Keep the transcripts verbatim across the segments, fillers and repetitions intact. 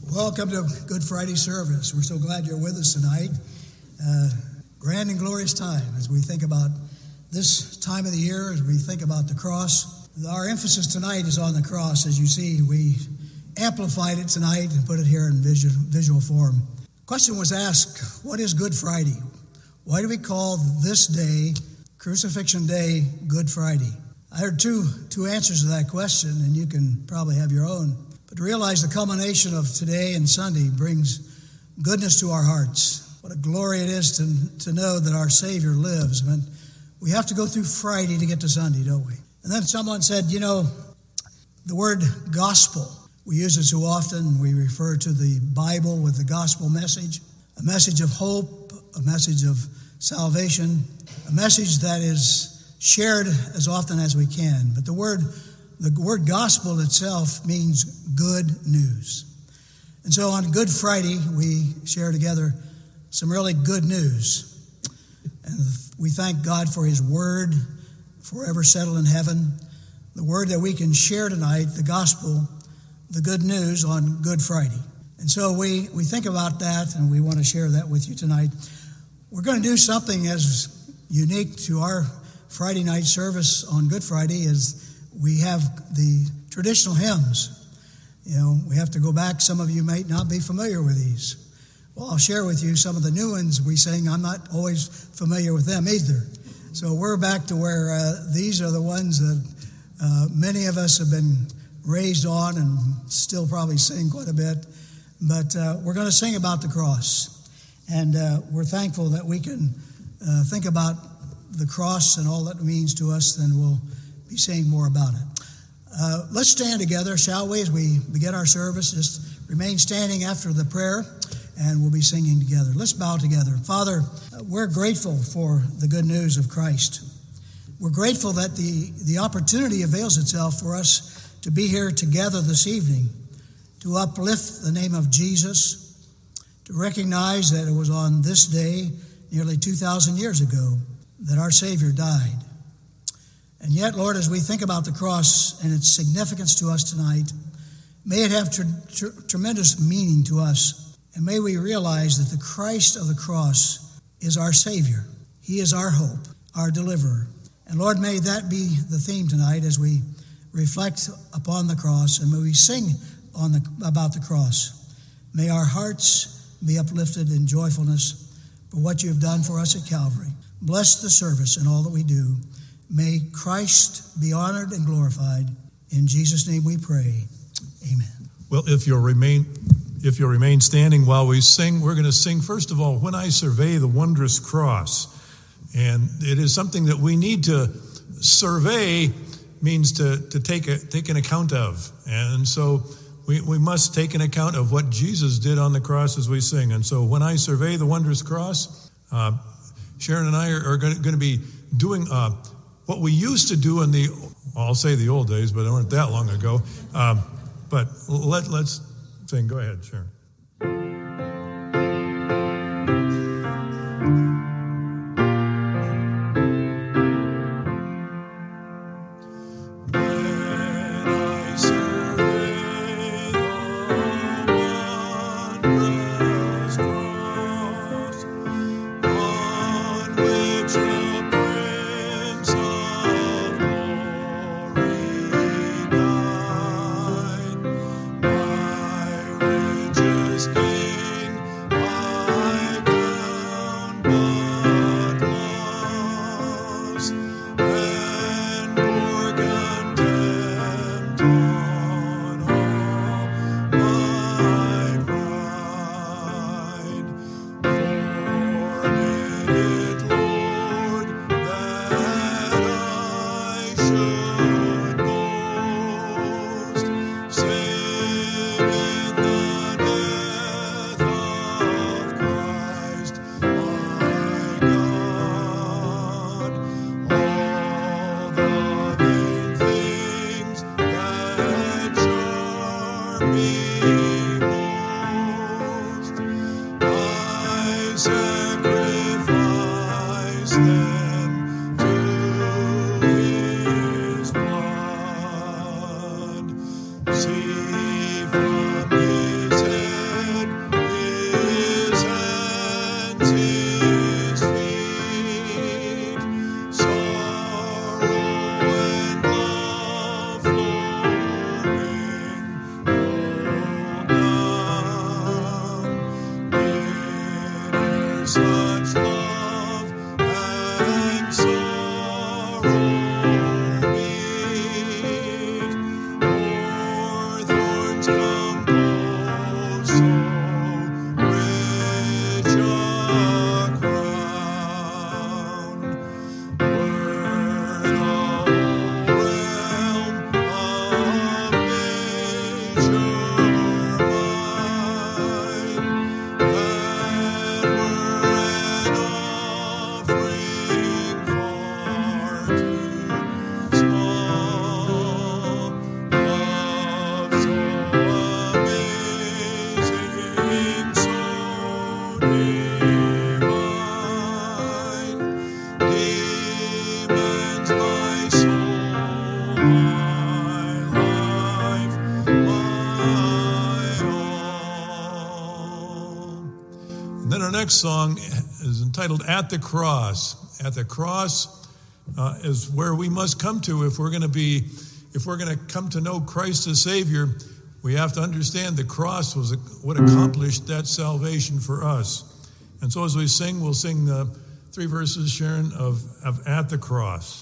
Welcome to Good Friday service. We're so glad you're with us tonight. Uh, grand and glorious time as we think about this time of the year, as we think about the cross. Our emphasis tonight is on the cross. As you see, we amplified it tonight and put it here in visual, visual form. Question was asked, what is Good Friday? Why do we call this day, Crucifixion Day, Good Friday? I heard two, two answers to that question, and you can probably have your own. But to realize the culmination of today and Sunday brings goodness to our hearts. What a glory it is to, to know that our Savior lives. I mean, we have to go through Friday to get to Sunday, don't we? And then someone said, you know, the word gospel, we use it so often. We refer to the Bible with the gospel message, a message of hope, a message of salvation, a message that is shared as often as we can. But the word The word gospel itself means good news. And so on Good Friday, we share together some really good news. And we thank God for his word, forever settled in heaven. The word that we can share tonight, the gospel, the good news on Good Friday. And so we, we think about that, and we want to share that with you tonight. We're going to do something as unique to our Friday night service on Good Friday is we have the traditional hymns. You know, we have to go back. Some of you might not be familiar with these. Well, I'll share with you some of the new ones we sing. I'm not always familiar with them either. So we're back to where uh, these are the ones that uh, many of us have been raised on and still probably sing quite a bit. But uh, we're going to sing about the cross. And uh, we're thankful that we can uh, think about the cross and all that it means to us. Then we'll be saying more about it. Uh, let's stand together, shall we, as we begin our service. Just remain standing after the prayer, and we'll be singing together. Let's bow together. Father, we're grateful for the good news of Christ. We're grateful that the, the opportunity avails itself for us to be here together this evening, to uplift the name of Jesus, to recognize that it was on this day, nearly two thousand years ago, that our Savior died. And yet, Lord, as we think about the cross and its significance to us tonight, may it have tr- tr- tremendous meaning to us. And may we realize that the Christ of the cross is our Savior. He is our hope, our deliverer. And Lord, may that be the theme tonight as we reflect upon the cross and may we sing on the, about the cross. May our hearts be uplifted in joyfulness for what you have done for us at Calvary. Bless the service and all that we do. May Christ be honored and glorified. In Jesus' name we pray. Amen. Well, if you'll remain, if you'll remain standing while we sing, we're going to sing, first of all, When I Survey the Wondrous Cross. And it is something that we need to survey, means to, to take, a, take an account of. And so we, we must take an account of what Jesus did on the cross as we sing. And so When I Survey the Wondrous Cross, uh, Sharon and I are, are going to be doing uh, what we used to do in the, well, I'll say the old days, but they weren't that long ago. Um, but let, let's sing. Go ahead, Sharon. See from his head. such love and sorrow meet, o'er thorns compose so rich a crown. Were the whole realm of nature next song is entitled At the Cross. At the cross uh, is where we must come to if we're going to be, if we're going to come to know Christ as Savior. We have to understand the cross was a, what accomplished that salvation for us. And so as we sing, we'll sing the three verses, Sharon, of, of At the Cross.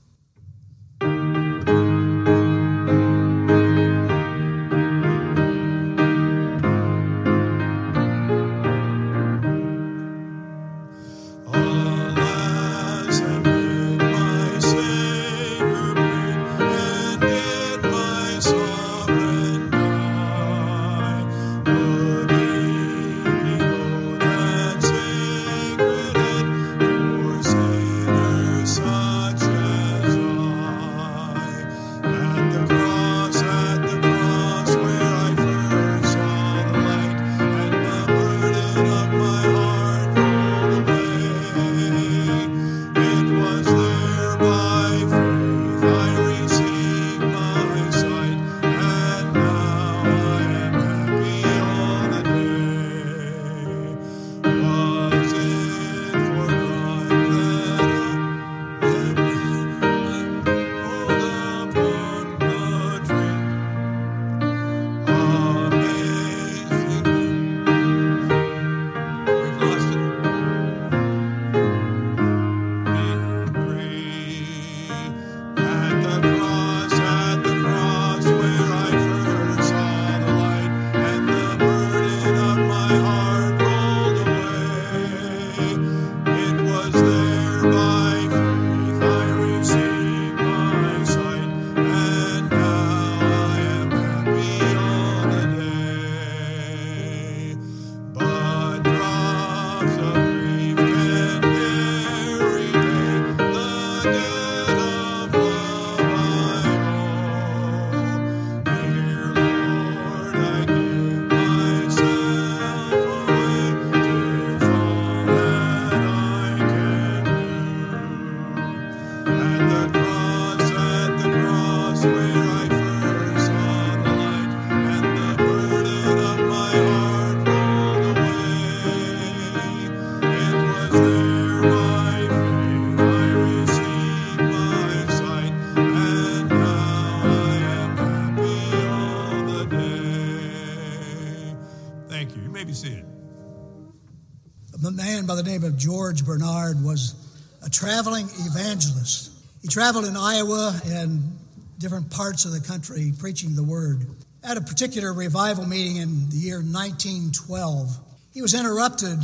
A man by the name of George Bernard was a traveling evangelist. He traveled in Iowa and different parts of the country preaching the word. At a particular revival meeting in the year nineteen twelve, he was interrupted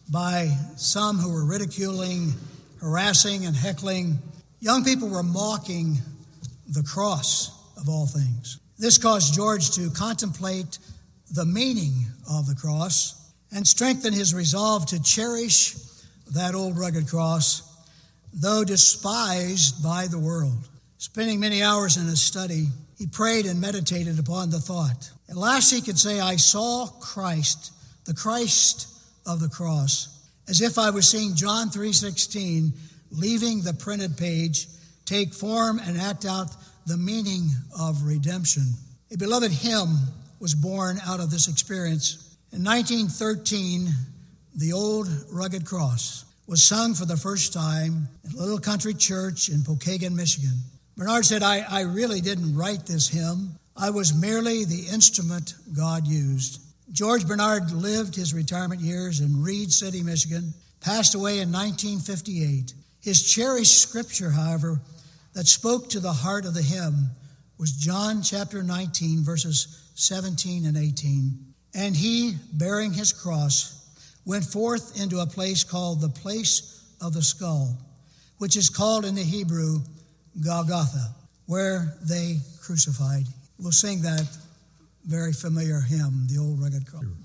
by some who were ridiculing, harassing, and heckling. Young people were mocking the cross of all things. This caused George to contemplate the meaning of the cross and strengthen his resolve to cherish that old rugged cross, though despised by the world. Spending many hours in his study, he prayed and meditated upon the thought. At last he could say, I saw Christ, the Christ of the cross, as if I was seeing John three sixteen, leaving the printed page, take form and act out the meaning of redemption. A beloved hymn was born out of this experience. In nineteen thirteen, the old rugged cross was sung for the first time in a little country church in Pokagon, Michigan. Bernard said, I, I really didn't write this hymn. I was merely the instrument God used. George Bernard lived his retirement years in Reed City, Michigan, passed away in nineteen fifty-eight. His cherished scripture, however, that spoke to the heart of the hymn was John chapter nineteen, verses seventeen and eighteen. And he, bearing his cross, went forth into a place called the place of the skull, which is called in the Hebrew Golgotha, where they crucified. We'll sing that very familiar hymn, the old rugged cross. Sure.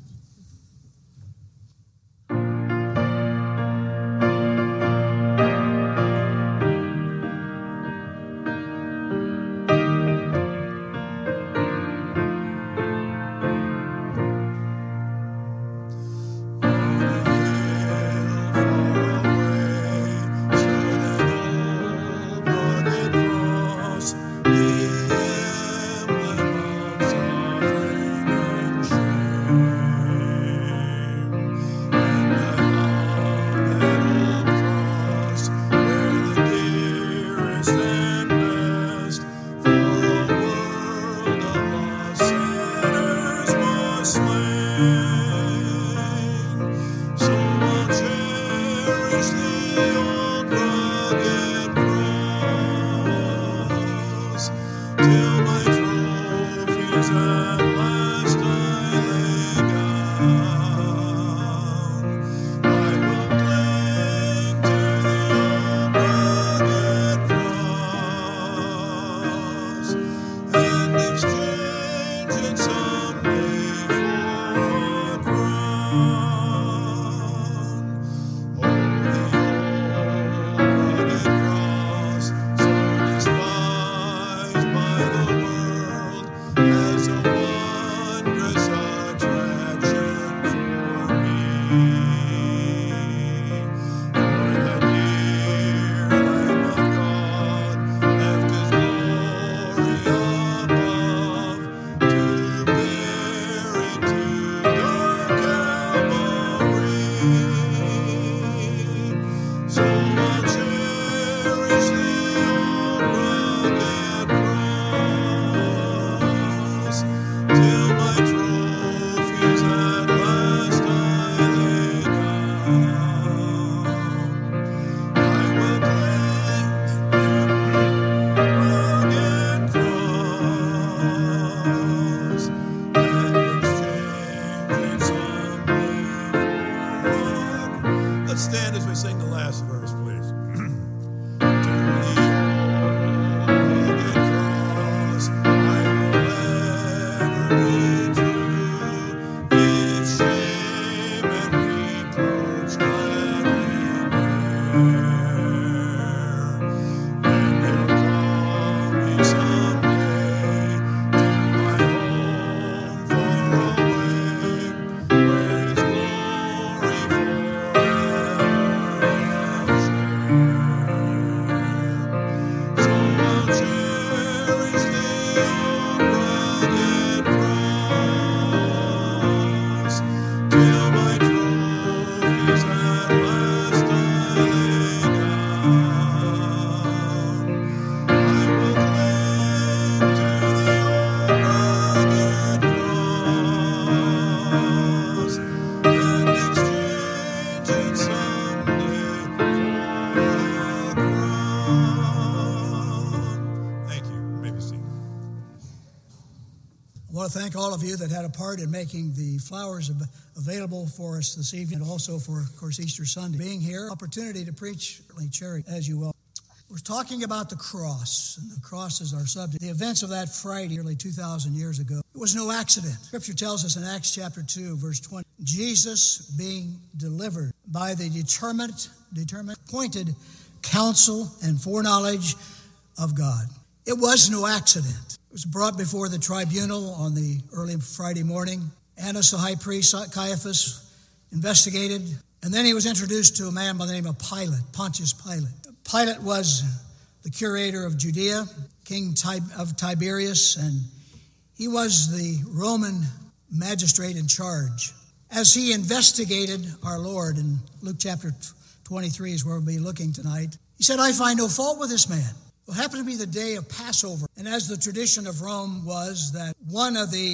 I want to thank all of you that had a part in making the flowers available for us this evening, and also for, of course, Easter Sunday. Being here, opportunity to preach, Cherry, as you will. We're talking about the cross, and the cross is our subject. The events of that Friday, nearly two thousand years ago, it was no accident. Scripture tells us in Acts chapter two, verse twenty, Jesus being delivered by the determined, determined, appointed counsel and foreknowledge of God. It was no accident. It was brought before the tribunal on the early Friday morning. Annas, the high priest, Caiaphas, investigated, and then he was introduced to a man by the name of Pilate, Pontius Pilate. Pilate was the curator of Judea, king of Tiberias, and he was the Roman magistrate in charge. As he investigated our Lord, in Luke chapter twenty-three is where we'll be looking tonight, he said, "I find no fault with this man." It happened to be the day of Passover, and as the tradition of Rome was, that one of the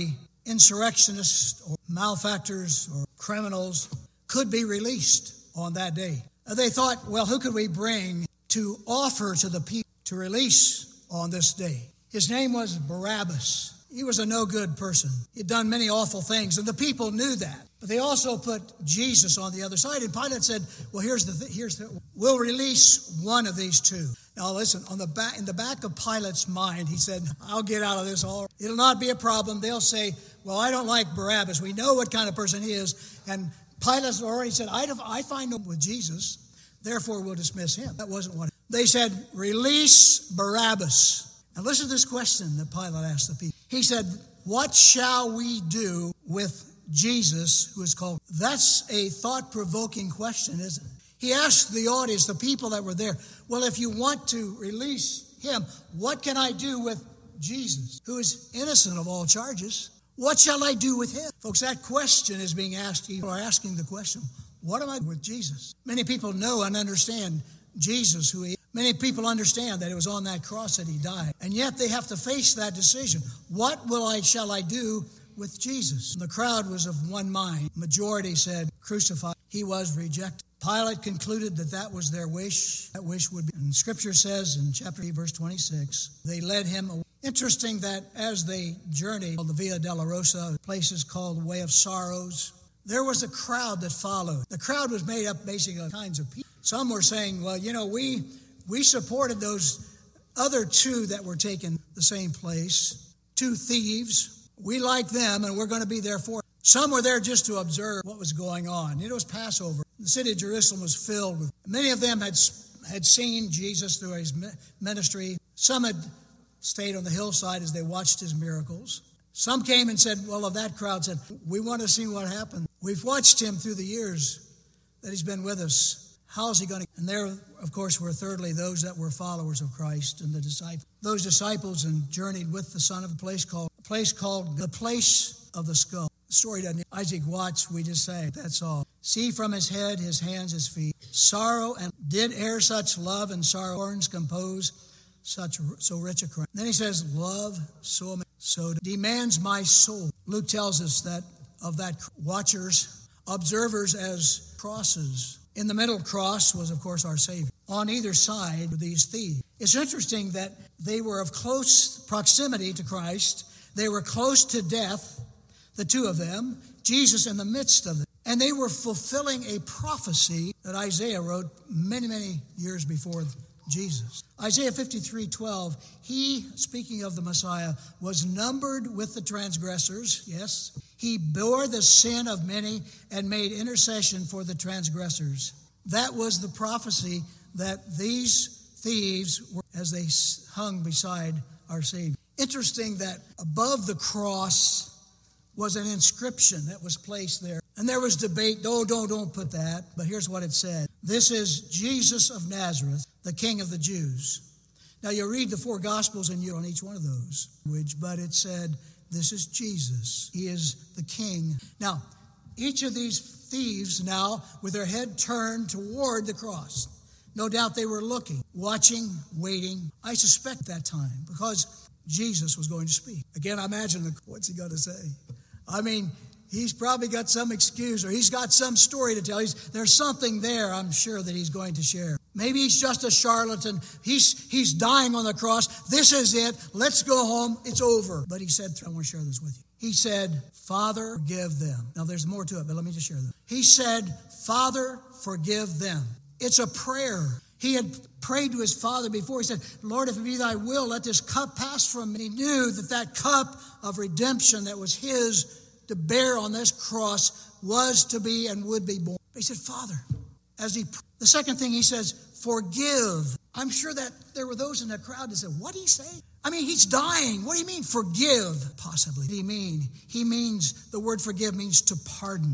insurrectionists or malefactors or criminals could be released on that day. They thought, well, who could we bring to offer to the people to release on this day? His name was Barabbas. He was a no-good person. He had done many awful things, and the people knew that. But they also put Jesus on the other side, and Pilate said, well, here's the th- here's the we'll release one of these two. Now listen, on the back in the back of Pilate's mind, he said, I'll get out of this all. It'll not be a problem. They'll say, well, I don't like Barabbas. We know what kind of person he is. And Pilate already said, I, I find no with Jesus, therefore we'll dismiss him. That wasn't what they said. Release Barabbas. Now listen to this question that Pilate asked the people. He said, what shall we do with Jesus, who is called? That's a thought-provoking question, isn't it? He asked the audience, the people that were there, well, if you want to release him, what can I do with Jesus, who is innocent of all charges? What shall I do with him? Folks, that question is being asked. People are asking the question, what am I with Jesus? Many people know and understand Jesus, who he is. Many people understand that it was on that cross that he died. And yet they have to face that decision. What will I, shall I do with Jesus? And the crowd was of one mind. Majority said, crucify. He was rejected. Pilate concluded that that was their wish. That wish would be. And Scripture says in chapter eight, verse twenty-six, they led him away. Interesting that as they journeyed on the Via Dolorosa, places called Way of Sorrows, there was a crowd that followed. The crowd was made up basically of kinds of people. Some were saying, well, you know, we we supported those other two that were taken the same place, two thieves. We like them, and we're going to be there for them. Some were there just to observe what was going on. It was Passover. The city of Jerusalem was filled with, many of them had, had seen Jesus through his ministry. Some had stayed on the hillside as they watched his miracles. Some came and said, well, of that crowd said, we want to see what happened. We've watched him through the years that he's been with us. How's he going to? And there, of course, were thirdly those that were followers of Christ and the disciples. Those disciples and journeyed with the Son of a place called, a place called the Place of the Skull. The story doesn't. Isaac Watts, we just say, that's all. See from his head, his hands, his feet. Sorrow and did ere such love and sorrow horns compose such so rich a crown. Then he says, love so so demands my soul. Luke tells us that of that watchers, observers as crosses. In the middle cross was, of course, our Savior. On either side were these thieves. It's interesting that they were of close proximity to Christ. They were close to death, the two of them, Jesus in the midst of them. And they were fulfilling a prophecy that Isaiah wrote many, many years before Jesus. Isaiah fifty-three twelve, he, speaking of the Messiah, was numbered with the transgressors, yes. He bore the sin of many and made intercession for the transgressors. That was the prophecy that these thieves were as they hung beside our Savior. Interesting that above the cross was an inscription that was placed there. And there was debate, no, don't, don't put that. But here's what it said. This is Jesus of Nazareth, the King of the Jews. Now you read the four Gospels and you're on each one of those, but it said, this is Jesus. He is the King. Now, each of these thieves now, with their head turned toward the cross. No doubt they were looking, watching, waiting. I suspect that time because Jesus was going to speak. Again, I imagine, what's he going to say? I mean, he's probably got some excuse or he's got some story to tell. He's, there's something there, I'm sure, that he's going to share. Maybe he's just a charlatan. He's, he's dying on the cross. This is it. Let's go home. It's over. But he said, I want to share this with you. He said, Father, forgive them. Now, there's more to it, but let me just share this. He said, Father, forgive them. It's a prayer. He had prayed to his Father before. He said, Lord, if it be thy will, let this cup pass from me. He knew that that cup of redemption that was his to bear on this cross was to be and would be born. He said, Father, as he, the second thing he says, forgive. I'm sure that there were those in the crowd that said, what did he say? I mean, he's dying. What do you mean forgive? Possibly. What do you mean? He means, the word forgive means to pardon,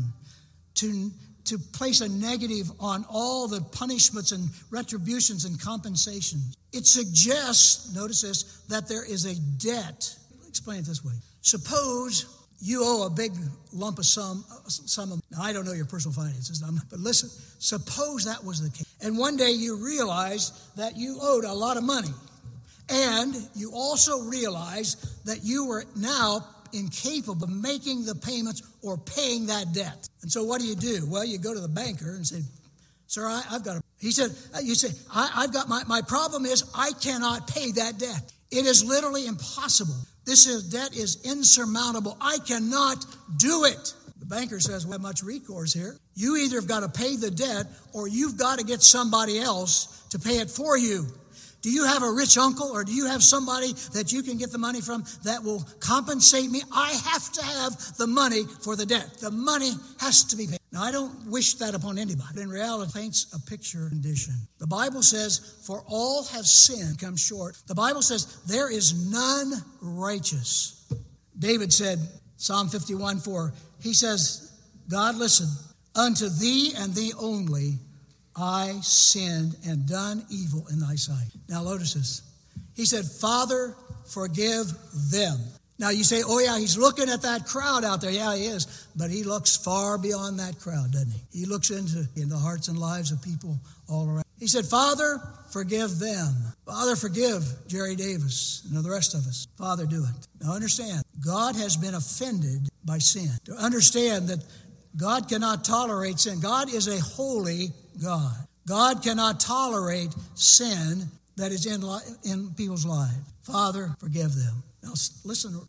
to, to place a negative on all the punishments and retributions and compensations. It suggests, notice this, that there is a debt. I'll explain it this way. Suppose you owe a big lump of sum, sum of, now I don't know your personal finances, but listen, suppose that was the case. And one day you realized that you owed a lot of money. And you also realized that you were now incapable of making the payments or paying that debt. And so what do you do? Well, you go to the banker and say, sir, I, I've got a, he said, you say, I, I've got my, my problem is I cannot pay that debt. It is literally impossible. This is, debt is insurmountable. I cannot do it. The banker says, we have much recourse here. You either have got to pay the debt or you've got to get somebody else to pay it for you. Do you have a rich uncle or do you have somebody that you can get the money from that will compensate me? I have to have the money for the debt. The money has to be paid. Now, I don't wish that upon anybody. But in reality, it paints a picture condition. The Bible says, for all have sinned, come short. The Bible says, there is none righteous. David said, Psalm fifty-one four, he says, God, listen, unto thee and thee only I sinned and done evil in thy sight. Now notice this. He said, Father, forgive them. Now you say, oh yeah, he's looking at that crowd out there. Yeah, he is. But he looks far beyond that crowd, doesn't he? He looks into, into the hearts and lives of people all around. He said, Father, forgive them. Father, forgive Jerry Davis and the rest of us. Father, do it. Now understand, God has been offended by sin. To understand that God cannot tolerate sin. God is a holy God. God cannot tolerate sin that is in, in people's lives. Father, forgive them. Now listen,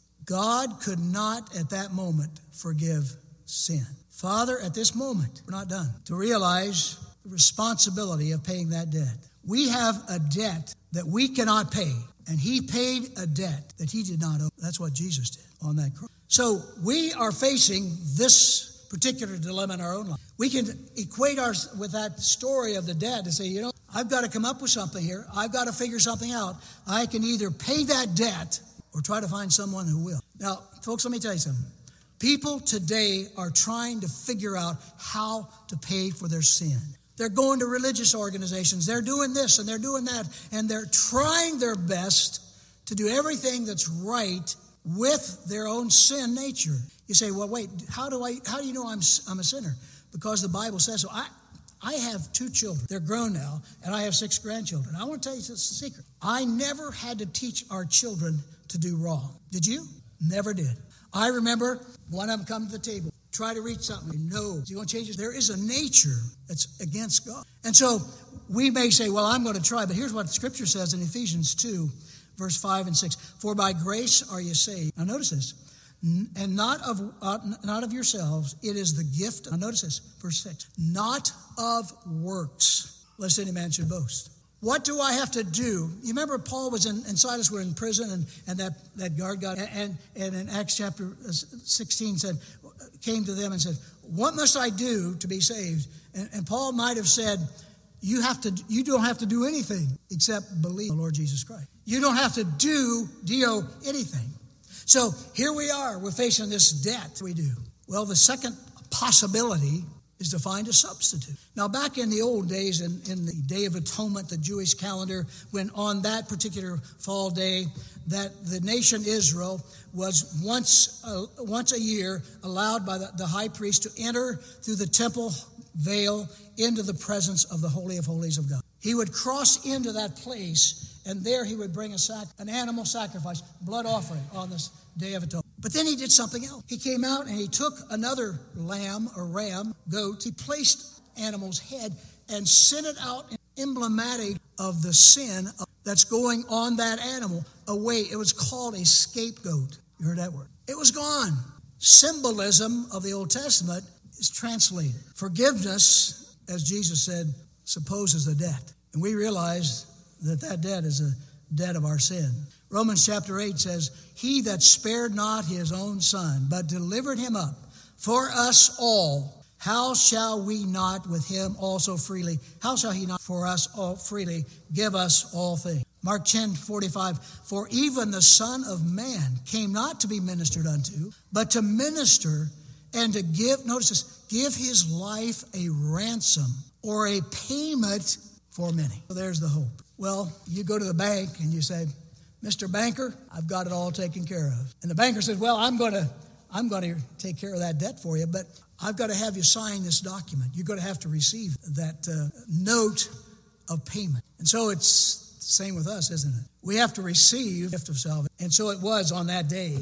God could not at that moment forgive sin. Father, at this moment, we're not done. To realize the responsibility of paying that debt. We have a debt that we cannot pay, and he paid a debt that he did not owe. That's what Jesus did on that cross. So we are facing this particular dilemma in our own life. We can equate ours with that story of the debt and say, you know, I've got to come up with something here. I've got to figure something out. I can either pay that debt or try to find someone who will. Now, folks, let me tell you something. People today are trying to figure out how to pay for their sin. They're going to religious organizations. They're doing this and they're doing that. And they're trying their best to do everything that's right with their own sin nature. You say, well, wait, how do I, how do you know I'm, I'm a sinner? Because the Bible says so. I, I have two children. They're grown now, and I have six grandchildren. I want to tell you this secret. I never had to teach our children to do wrong. Did you? Never did. I remember one of them come to the table, try to reach something. No, you want to change it? There is a nature that's against God. And so we may say, well, I'm going to try, but here's what the Scripture says in Ephesians two, verse five and six. For by grace are you saved. Now notice this. And not of uh, not of yourselves, it is the gift. Now notice this, verse six. Not of works, lest any man should boast. What do I have to do? You remember Paul was in, and Silas were in prison, and, and that, that guard got, and, and in Acts chapter sixteen said, came to them and said, what must I do to be saved? And, and Paul might have said, you have to, you don't have to do anything except believe in the Lord Jesus Christ. You don't have to do, do anything. So here we are, we're facing this debt we do. Well, the second possibility is to find a substitute. Now, back in the old days, in, in the Day of Atonement, the Jewish calendar, when on that particular fall day, that the nation Israel was once, uh, once a year allowed by the, the high priest to enter through the temple veil into the presence of the Holy of Holies of God. He would cross into that place, and there he would bring a sac- an animal sacrifice, blood offering on this Day of Atonement. But then he did something else. He came out and he took another lamb or ram, goat. He placed animal's head and sent it out emblematic of the sin that's going on that animal away. It was called a scapegoat. You heard that word? It was gone. Symbolism of the Old Testament is translated. Forgiveness, as Jesus said, supposes a debt. And we realize that that debt is a debt of our sin. Romans chapter eight says, he that spared not his own son, but delivered him up for us all, how shall we not with him also freely, how shall he not for us all freely give us all things? Mark ten forty-five, for even the Son of Man came not to be ministered unto, but to minister and to give, notice this, give his life a ransom or a payment for many. So there's the hope. Well, you go to the bank and you say, Mister Banker, I've got it all taken care of. And the banker says, well, I'm going to I'm going to take care of that debt for you, but I've got to have you sign this document. You're going to have to receive that uh, note of payment. And so it's the same with us, isn't it? We have to receive the gift of salvation. And so it was on that day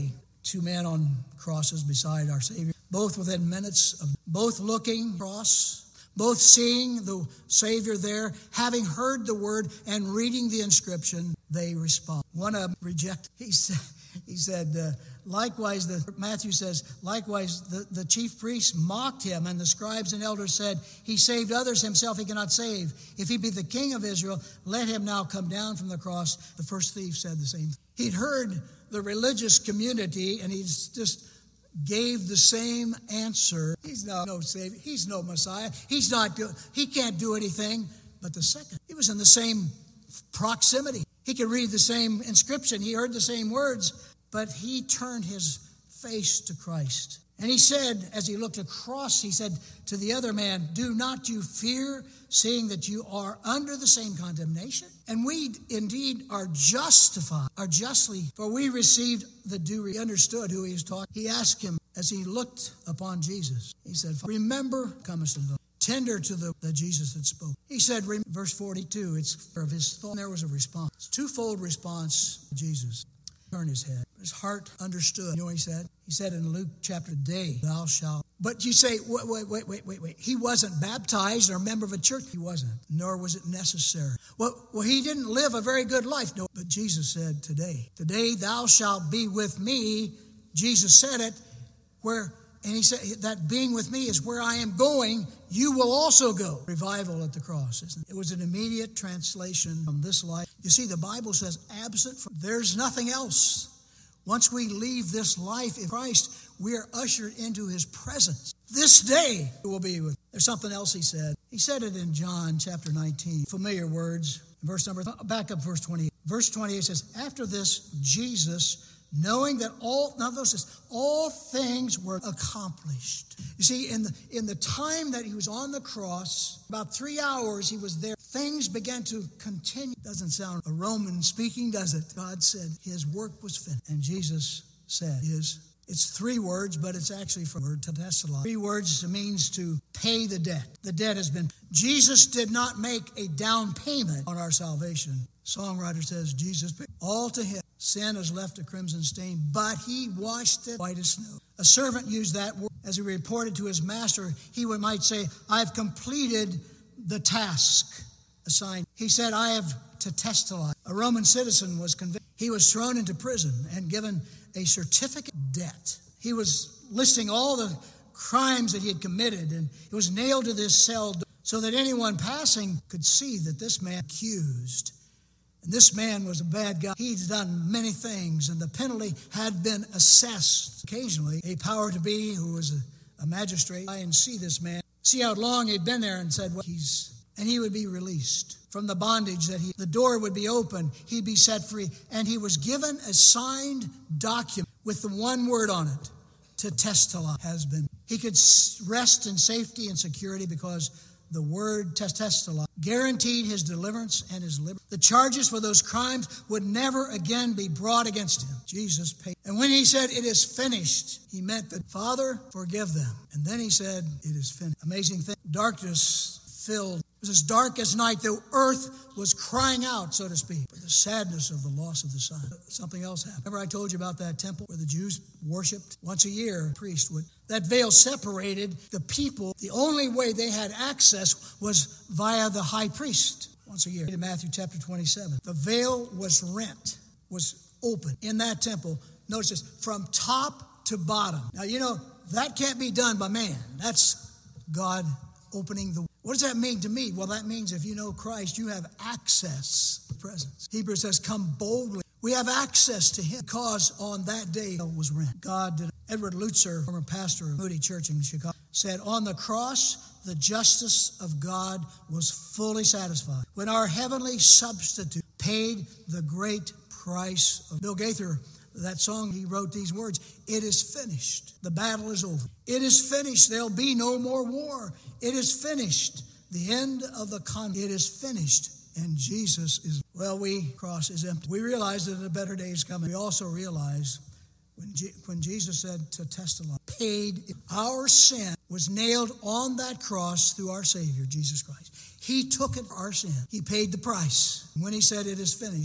Two men on crosses beside our Savior, both within minutes of both looking cross, both seeing the Savior there, having heard the word and reading the inscription, they respond. One of them rejected. He said, he said uh, likewise, the, Matthew says, likewise, the, the chief priests mocked him, and the scribes and elders said, he saved others, himself he cannot save. If he be the king of Israel, let him now come down from the cross. The first thief said the same. He'd heard the religious community, and he's just gave the same answer. He's no, no Savior. He's no Messiah. He's not. Do, he can't do anything. But the second, he was in the same proximity. He could read the same inscription. He heard the same words, but he turned his face to Christ. And he said, as he looked across, he said to the other man, do not you fear, seeing that you are under the same condemnation? And we indeed are justified, are justly, for we received the due. He understood who he was talking. He asked him as he looked upon Jesus. He said, remember, comest to the tender to the that Jesus had spoken. He said, verse forty-two, it's of his thought. And there was a response, twofold response to Jesus. Turn his head. His heart understood. You know what he said? He said in Luke chapter, today thou shalt. But you say, wait, wait, wait, wait, wait, wait. He wasn't baptized or a member of a church. He wasn't, nor was it necessary. Well, well, he didn't live a very good life. No, but Jesus said, today, today thou shalt be with me. Jesus said it, where, and he said that being with me is where I am going. You will also go. Revival at the cross, isn't it? It was an immediate translation from this life. You see, the Bible says absent from, there's nothing else. Once we leave this life in Christ, we are ushered into his presence. This day will be with. There's something else he said. He said it in John chapter nineteen. Familiar words. Verse number, back up verse twenty-eight. Verse twenty-eight says, after this, Jesus, knowing that all, now notice this, all things were accomplished. You see, in the, in the time that he was on the cross, about three hours he was there, things began to continue. Doesn't sound a Roman speaking, does it? God said his work was finished. And Jesus said, is it's three words, but it's actually from the word tetelestai. Three words means to pay the debt. The debt has been. Jesus did not make a down payment on our salvation. Songwriter says, Jesus paid all to him. Sin has left a crimson stain, but he washed it white as snow. A servant used that word as he reported to his master. He would, might say, I've completed the task assigned. He said, I have tetelestai. A Roman citizen was convicted. He was thrown into prison and given a certificate of debt. He was listing all the crimes that he had committed, and it was nailed to this cell so that anyone passing could see that this man accused. And this man was a bad guy. He's done many things, and the penalty had been assessed. Occasionally, a power to be who was a, a magistrate, I and see this man, see how long he'd been there, and said, well, he's, and he would be released from the bondage that he, the door would be open, he'd be set free. And he was given a signed document with the one word on it, tetelestai, has been. He could rest in safety and security because the word tetelestai guaranteed his deliverance and his liberty. The charges for those crimes would never again be brought against him. Jesus paid. And when he said, it is finished, he meant that, Father, forgive them. And then he said, it is finished. Amazing thing. Darkness filled. It was as dark as night. The earth was crying out, so to speak, for the sadness of the loss of the Son. Something else happened. Remember I told you about that temple where the Jews worshipped? Once a year, a priest would. That veil separated the people. The only way they had access was via the high priest once a year. In Matthew chapter twenty-seven, the veil was rent, was open in that temple. Notice this, from top to bottom. Now, you know, that can't be done by man. That's God opening the. What does that mean to me? Well, that means if you know Christ, you have access to the presence. Hebrews says, come boldly. We have access to him because on that day it was rent. God did. Edward Lutzer, former pastor of Moody Church in Chicago, said, on the cross, the justice of God was fully satisfied. When our heavenly substitute paid the great price of Bill Gaither, that song, he wrote these words, it is finished. The battle is over. It is finished. There'll be no more war. It is finished. The end of the conflict. It is finished. And Jesus is, well, we cross is empty. We realize that a better day is coming. We also realize when, G, when Jesus said tetelestai, paid, our sin was nailed on that cross through our Savior, Jesus Christ. He took it for our sin. He paid the price. When he said it is finished,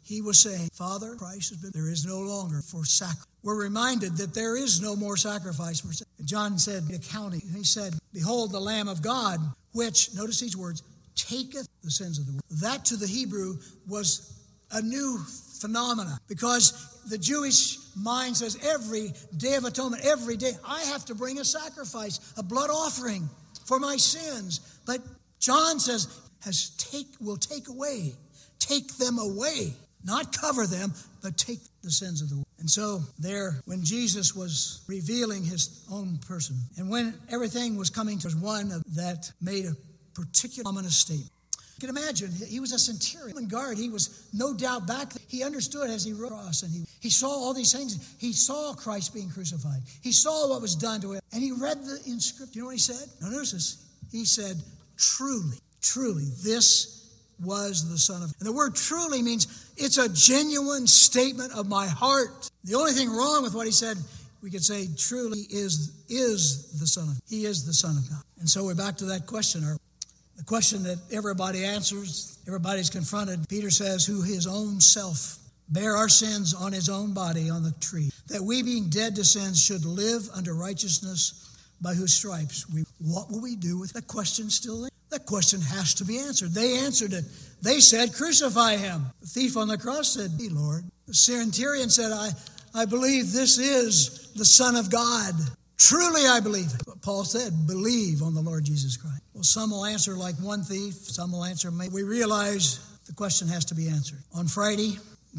he was saying, Father, Christ has been, there is no longer for sacrifice. We're reminded that there is no more sacrifice for sin. John said, accounting, he said, behold the Lamb of God, which, notice these words, taketh the sins of the world. That to the Hebrew was a new phenomena, because the Jewish mind says every day of atonement, every day, I have to bring a sacrifice, a blood offering for my sins. But John says, has take will take away, take them away, not cover them, but take the sins of the world. And so there, when Jesus was revealing his own person, and when everything was coming to one that made a particular ominous statement. You can imagine, he was a centurion guard. He was no doubt back. He understood as he rode across, and he, he saw all these things. He saw Christ being crucified. He saw what was done to him. And he read the inscription. You know what he said? Now notice this. He said, truly, truly, this was the Son of God. And the word truly means it's a genuine statement of my heart. The only thing wrong with what he said, we could say truly is, is the Son of God. He is the Son of God. And so we're back to that question. Our The question that everybody answers, everybody's confronted. Peter says, who his own self bare our sins on his own body on the tree, that we being dead to sins should live unto righteousness, by whose stripes we. What will we do with that question still there? That question has to be answered. They answered it. They said, crucify him. The thief on the cross said, hey, Lord. The centurion said, I, I believe this is the Son of God. Truly I believe it. But Paul said, believe on the Lord Jesus Christ. Well, some will answer like one thief. Some will answer, maybe. We realize the question has to be answered. On Friday,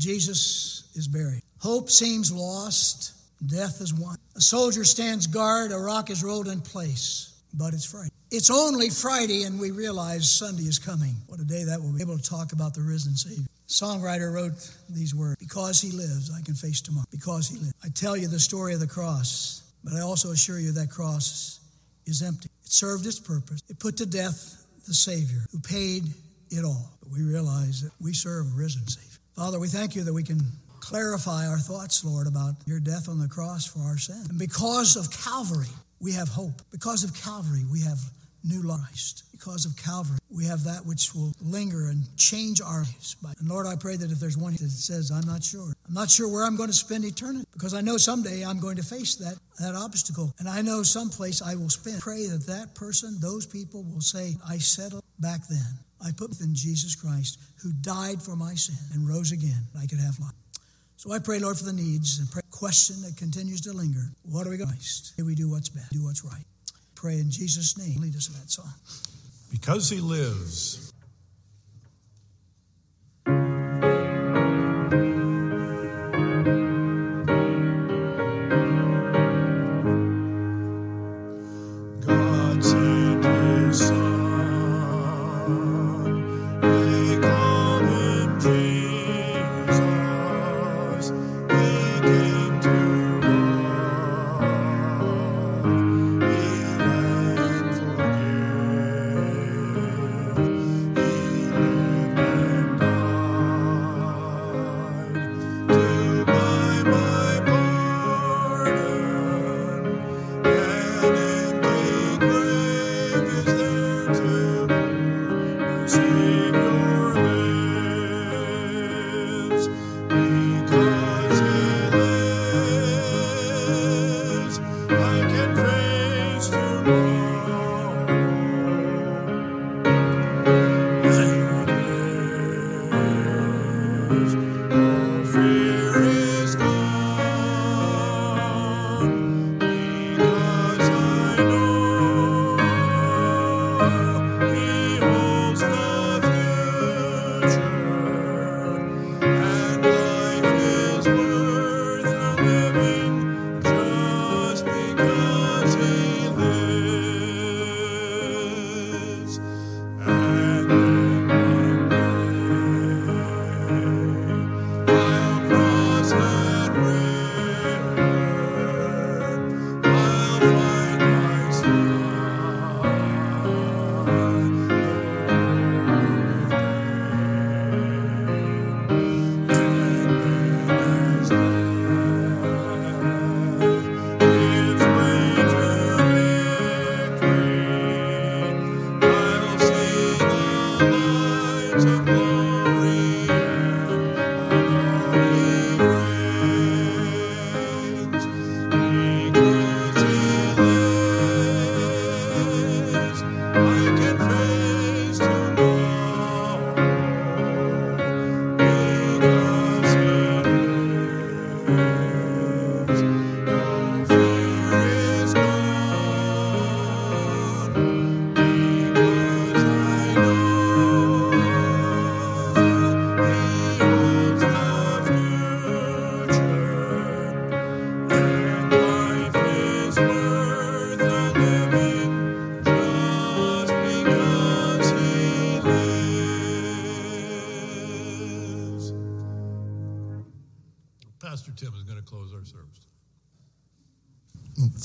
Jesus is buried. Hope seems lost. Death is won. A soldier stands guard. A rock is rolled in place. But it's Friday. It's only Friday, and we realize Sunday is coming. What a day that will be able to talk about the risen Savior. Songwriter wrote these words, because he lives, I can face tomorrow. Because he lives. I tell you the story of the cross. But I also assure you that cross is empty. It served its purpose. It put to death the Savior who paid it all. But we realize that we serve a risen Savior. Father, we thank you that we can clarify our thoughts, Lord, about your death on the cross for our sin. And because of Calvary, we have hope. Because of Calvary, we have new life. Because of Calvary, we have that which will linger and change our lives. And Lord, I pray that if there's one that says, I'm not sure. I'm not sure where I'm going to spend eternity, because I know someday I'm going to face that, that obstacle. And I know someplace I will spend. Pray that that person, those people will say, I settled back then. I put in Jesus Christ, who died for my sin and rose again. I could have life. So I pray, Lord, for the needs and pray question that continues to linger. What are we going to do? May we do what's best, do what's right. Pray in Jesus' name. Lead us in that song. Because he lives. God sent his Son. They call him Jesus. He came to because he lives.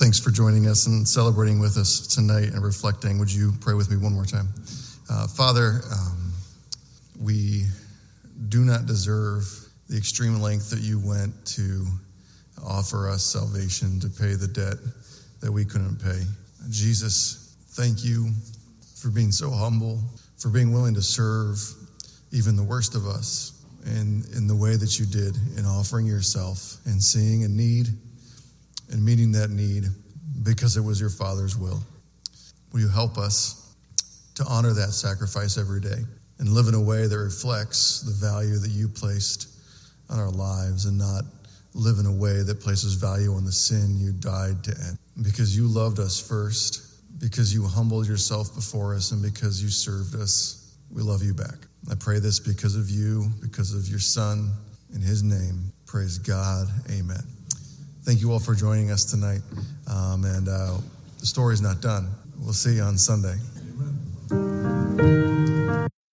thanks for joining us and celebrating with us tonight and reflecting. Would you pray with me one more time? Uh, Father, um, we do not deserve the extreme length that you went to offer us salvation, to pay the debt that we couldn't pay. Jesus, thank you for being so humble, for being willing to serve even the worst of us in, in the way that you did, in offering yourself and seeing a need and meeting that need because it was your Father's will. Will you help us to honor that sacrifice every day and live in a way that reflects the value that you placed on our lives, and not live in a way that places value on the sin you died to end? Because you loved us first, because you humbled yourself before us, and because you served us, we love you back. I pray this because of you, because of your Son, in his name. Praise God. Amen. Thank you all for joining us tonight. Um, and uh, the story's not done. We'll see you on Sunday.